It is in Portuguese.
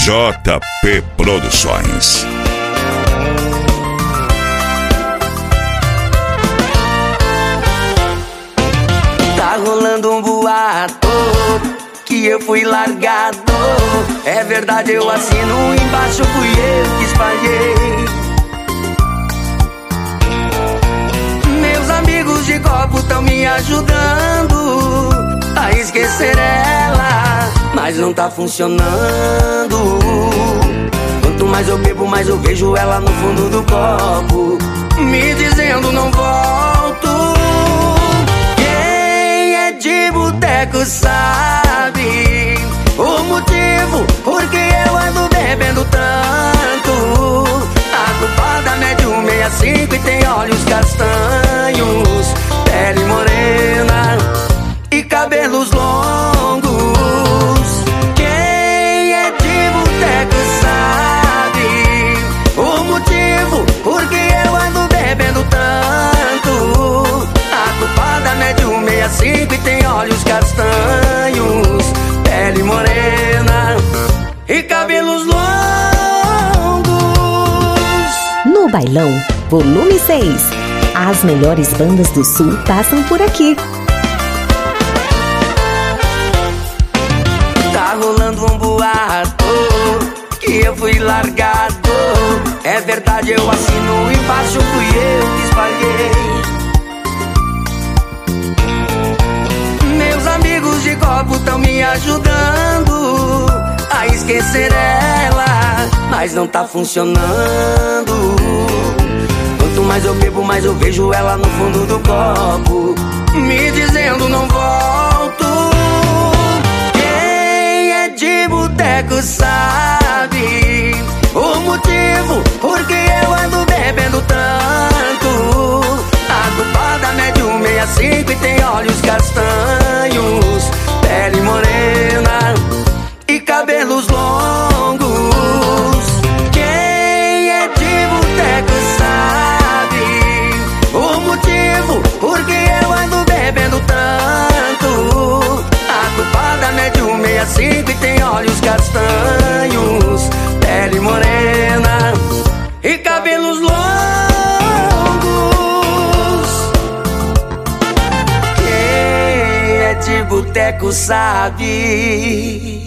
JP Produções. Tá rolando um boato que eu fui largado. É verdade, eu assino embaixo, fui eu que espalhei. Meus amigos de copo tão me ajudando a esquecer ela, mas não tá funcionando. Quanto mais eu bebo, mais eu vejo ela no fundo do copo, me dizendo não volto. Quem é de boteco sabe o motivo por que eu ando bebendo tanto. A culpada mede 1,65 e tem olhos castanhos, pele morena e cabelos longos. Quem é de boteco sabe o motivo por que eu ando bebendo tanto. A culpada mede 1,65 e tem olhos castanhos, pele morena e cabelos longos. No Bailão, volume 6. As melhores bandas do Sul passam por aqui. Tá rolando um boato que eu fui largado. É verdade, eu assino embaixo, fui eu que espalhei. Meus amigos de copo tão me ajudando a esquecer ela, mas não tá funcionando. Quanto mais eu bebo, mais eu vejo ela no fundo do copo, me dizendo não volto. Quem é de boteco sabe o motivo por que eu ando bebendo tanto. A culpada mede 1,65 e tem olhos castanhos, pele morena e cabelos longos. Quem é de boteco sabe o motivo por que eu ando bebendo tanto. A culpada mede 1,65 e tem olhos castanhos, pele morena e cabelos longos. Quem é de boteco sabe.